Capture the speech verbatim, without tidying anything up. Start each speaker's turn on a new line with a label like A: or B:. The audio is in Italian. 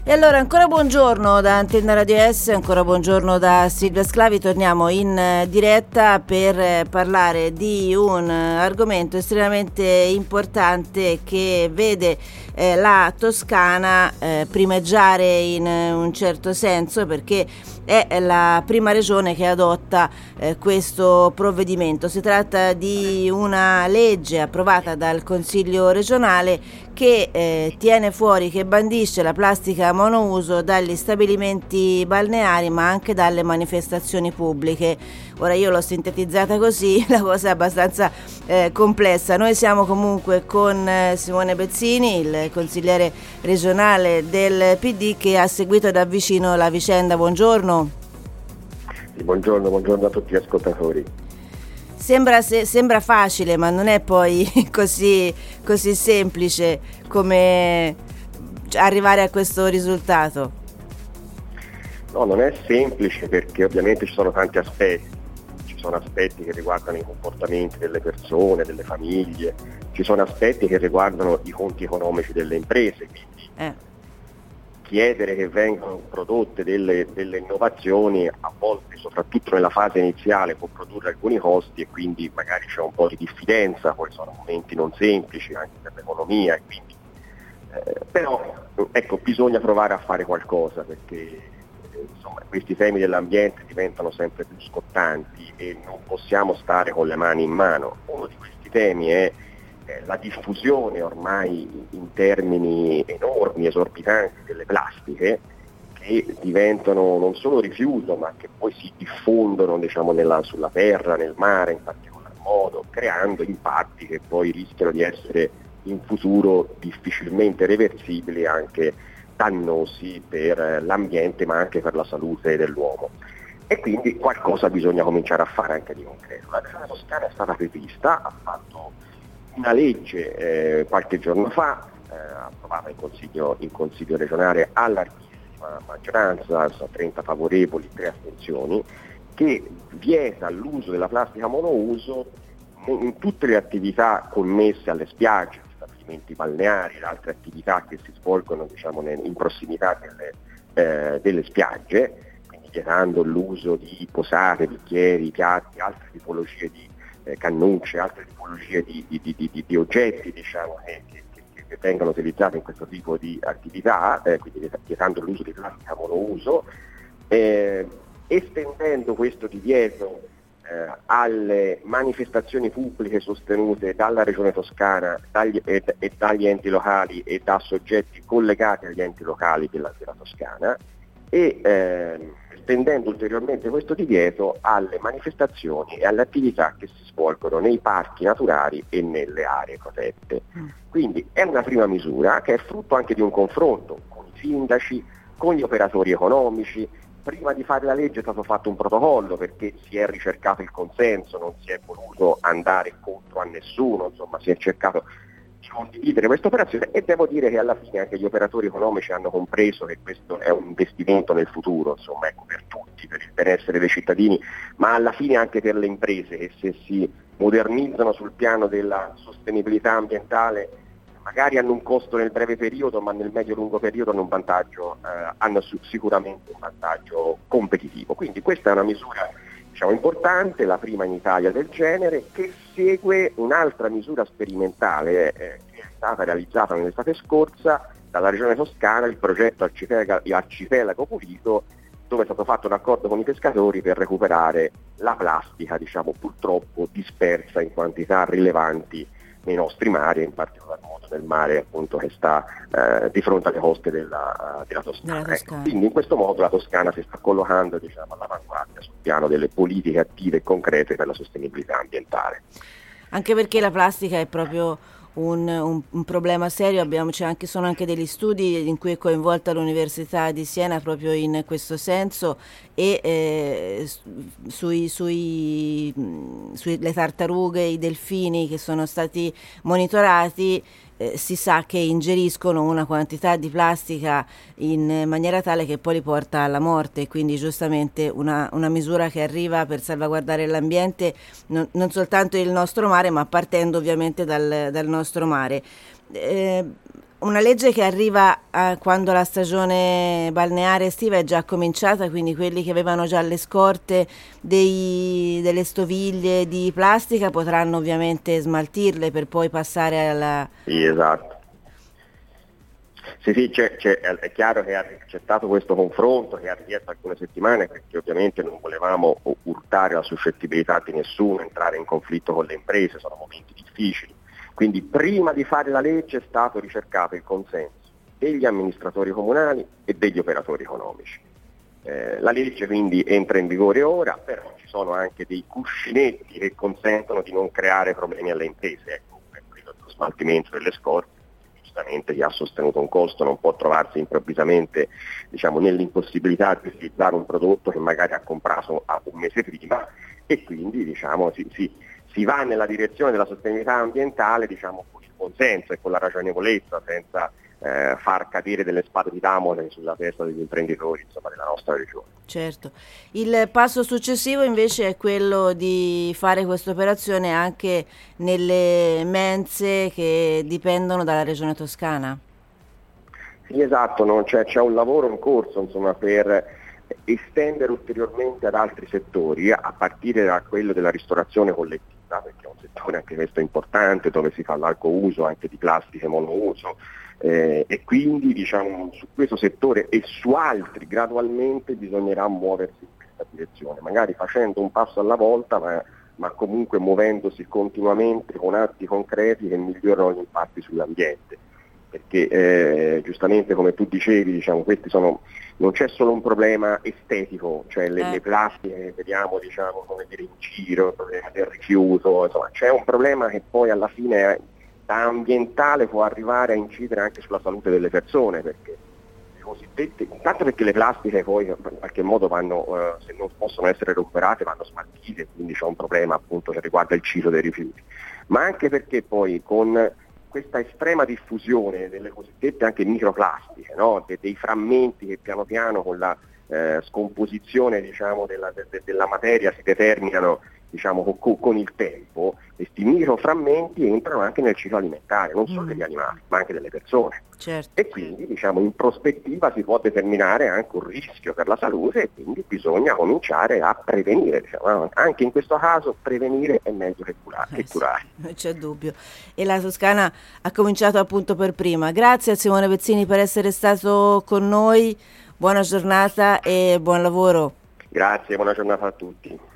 A: E allora ancora buongiorno da Antenna Radio S, ancora buongiorno da Silvia Sclavi. Torniamo in diretta per parlare di un argomento estremamente importante che vede eh, la Toscana eh, primeggiare in un certo senso, perché è la prima regione che adotta eh, questo provvedimento. Si tratta di una legge approvata dal Consiglio regionale che eh, tiene fuori, che bandisce la plastica monouso dagli stabilimenti balneari ma anche dalle manifestazioni pubbliche. Ora io l'ho sintetizzata così, la cosa è abbastanza eh, complessa. Noi siamo comunque con eh, Simone Bezzini, il consigliere regionale del P D, che ha seguito da vicino la vicenda. Buongiorno.
B: Sì, buongiorno, buongiorno a tutti gli ascoltatori.
A: Sembra, se, sembra facile, ma non è poi così, così semplice come arrivare a questo risultato.
B: No, non è semplice, perché ovviamente ci sono tanti aspetti. Ci sono aspetti che riguardano i comportamenti delle persone, delle famiglie, ci sono aspetti che riguardano i conti economici delle imprese, quindi eh. chiedere che vengano prodotte delle, delle innovazioni a volte, soprattutto nella fase iniziale, può produrre alcuni costi e quindi magari c'è un po' di diffidenza, poi sono momenti non semplici anche per l'economia, e quindi, eh, però ecco, bisogna provare a fare qualcosa, perché eh, insomma, questi temi dell'ambiente diventano sempre più scottanti e non possiamo stare con le mani in mano. Uno di questi temi è la diffusione ormai in termini enormi, esorbitanti, delle plastiche, che diventano non solo rifiuto, ma che poi si diffondono, diciamo, nella, sulla terra, nel mare in particolar modo, creando impatti che poi rischiano di essere in futuro difficilmente reversibili, anche dannosi per l'ambiente ma anche per la salute dell'uomo. E quindi qualcosa bisogna cominciare a fare anche di concreto. La Regione Toscana è stata prevista, ha fatto una legge eh, qualche giorno fa, eh, approvata in consiglio, in consiglio regionale a larghissima maggioranza, trenta favorevoli, tre astensioni, che vieta l'uso della plastica monouso in, in tutte le attività connesse alle spiagge, stabilimenti balneari e altre attività che si svolgono, diciamo, in prossimità delle, eh, delle spiagge, quindi vietando l'uso di posate, bicchieri, piatti, altre tipologie di Eh, cannucce, altre tipologie di, di, di, di, di oggetti, diciamo, eh, che, che, che vengono utilizzati in questo tipo di attività, eh, quindi vietando l'uso di plastica monouso, eh, estendendo questo divieto eh, alle manifestazioni pubbliche sostenute dalla Regione Toscana dagli, e, e dagli enti locali e da soggetti collegati agli enti locali della, della Toscana, e eh, estendendo ulteriormente questo divieto alle manifestazioni e alle attività che si svolgono nei parchi naturali e nelle aree protette. Quindi è una prima misura che è frutto anche di un confronto con i sindaci, con gli operatori economici. Prima di fare la legge è stato fatto un protocollo, perché si è ricercato il consenso, non si è voluto andare contro a nessuno, insomma si è cercato di condividere questa operazione, e devo dire che alla fine anche gli operatori economici hanno compreso che questo è un investimento nel futuro, insomma, ecco, per tutti, per il benessere dei cittadini, ma alla fine anche per le imprese, che se si modernizzano sul piano della sostenibilità ambientale magari hanno un costo nel breve periodo, ma nel medio-lungo periodo hanno un vantaggio, eh, hanno sicuramente un vantaggio competitivo. Quindi questa è una misura, diciamo, importante, la prima in Italia del genere, che segue un'altra misura sperimentale eh, che è stata realizzata nell'estate scorsa dalla Regione Toscana, il progetto Arcipelago, Arcipelago Pulito, dove è stato fatto un accordo con i pescatori per recuperare la plastica, diciamo, purtroppo dispersa in quantità rilevanti nei nostri mari, in particolar modo nel mare, appunto, che sta eh, di fronte alle coste della, della Toscana.
A: Della Toscana.
B: Ecco, quindi in questo modo la Toscana si sta collocando, diciamo, all'avanguardia sul piano delle politiche attive e concrete per la sostenibilità ambientale.
A: Anche perché la plastica è proprio un, un, un problema serio. Abbiamo, c'è anche, sono anche degli studi in cui è coinvolta l'Università di Siena proprio in questo senso, e eh, sui, sui, sulle tartarughe, i delfini che sono stati monitorati, eh, si sa che ingeriscono una quantità di plastica in maniera tale che poi li porta alla morte, quindi giustamente una, una misura che arriva per salvaguardare l'ambiente, non, non soltanto il nostro mare, ma partendo ovviamente dal, dal nostro mare. Eh, una legge che arriva eh, quando la stagione balneare estiva è già cominciata, quindi quelli che avevano già le scorte dei, delle stoviglie di plastica potranno ovviamente smaltirle per poi passare alla...
B: Sì, esatto. Sì, sì, c'è, c'è, è chiaro che c'è stato questo confronto che ha richiesto alcune settimane, perché ovviamente non volevamo urtare la suscettibilità di nessuno, entrare in conflitto con le imprese, sono momenti difficili. Quindi prima di fare la legge è stato ricercato il consenso degli amministratori comunali e degli operatori economici. Eh, la legge quindi entra in vigore ora, però ci sono anche dei cuscinetti che consentono di non creare problemi alle imprese, ecco, quello dello smaltimento delle scorte. Giustamente chi ha sostenuto un costo non può trovarsi improvvisamente, diciamo, nell'impossibilità di utilizzare un prodotto che magari ha comprato a un mese prima, e quindi, diciamo, si, si, si va nella direzione della sostenibilità ambientale, diciamo, con il consenso e con la ragionevolezza, senza eh, far cadere delle spade di Damocle sulla testa degli imprenditori, insomma, della nostra regione.
A: Certo. Il passo successivo invece è quello di fare questa operazione anche nelle mense che dipendono dalla regione Toscana.
B: Sì, esatto, no? C'è, c'è un lavoro in corso, insomma, per estendere ulteriormente ad altri settori, a partire da quello della ristorazione collettiva, perché è un settore anche questo importante, dove si fa largo uso anche di plastiche monouso, eh, e quindi, diciamo, su questo settore e su altri gradualmente bisognerà muoversi in questa direzione, magari facendo un passo alla volta, ma, ma comunque muovendosi continuamente con atti concreti che migliorano gli impatti sull'ambiente. Perché eh, giustamente, come tu dicevi, diciamo, questi sono, non c'è solo un problema estetico, cioè le, eh. le plastiche che vediamo, diciamo, come dire, in giro, il problema del rifiuto, insomma, c'è un problema che poi alla fine da ambientale può arrivare a incidere anche sulla salute delle persone, perché le cosiddette, intanto perché le plastiche poi in qualche modo vanno, eh, se non possono essere recuperate, vanno smaltite, quindi c'è un problema appunto che riguarda il ciclo dei rifiuti, ma anche perché poi con questa estrema diffusione delle cosiddette anche microplastiche, no? De, dei frammenti che piano piano con la eh, scomposizione, diciamo, della, de, de, della materia si determinano, diciamo, con, con il tempo, questi microframmenti entrano anche nel ciclo alimentare, non solo mm. degli animali, ma anche delle persone.
A: Certo.
B: E quindi, diciamo, in prospettiva si può determinare anche un rischio per la salute, e quindi bisogna cominciare a prevenire. Diciamo, anche in questo caso prevenire è meglio che curare.
A: Eh
B: che curare.
A: Sì, non c'è dubbio. E la Toscana ha cominciato appunto per prima. Grazie a Simone Pezzini per essere stato con noi, buona giornata e buon lavoro.
B: Grazie, buona giornata a tutti.